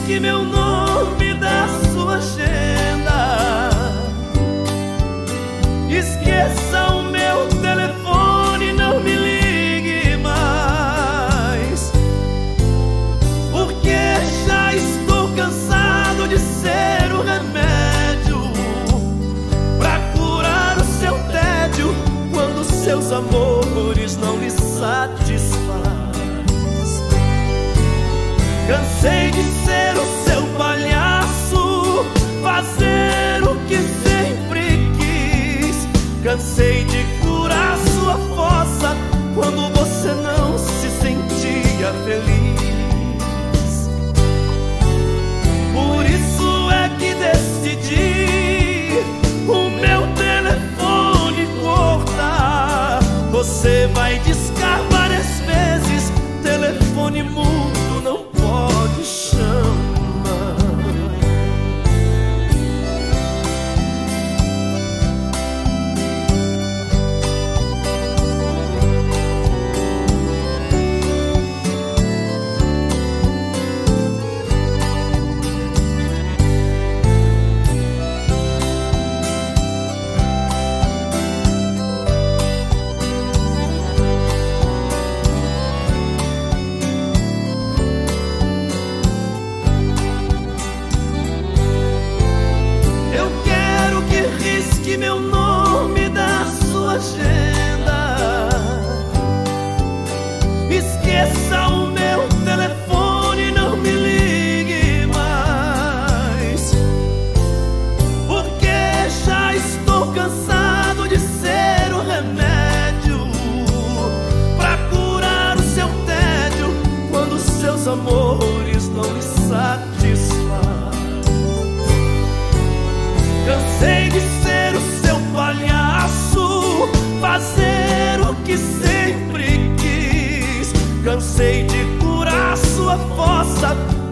risque meu nome da sua agenda. Esqueça o meu telefone, não me ligue mais, porque já estou cansado de ser o remédio pra curar o seu tédio quando seus amores não lhe satisfaz. Cansei de ser o seu palhaço, fazer o que sempre quis. Cansei de curar sua fossa quando você não se sentia feliz. Por isso é que decidi o meu telefone cortar. Você vai discar várias vezes, telefone mudo não pode chamar. Risque meu nome da sua agenda. Esqueça o meu telefone, não me ligue mais, porque já estou cansado de ser o remédio pra curar o seu tédio quando seus amores não lhe satisfazem. Cansei de ser o seu palhaço, fazer o que sempre quis. Cansei de curar sua fossa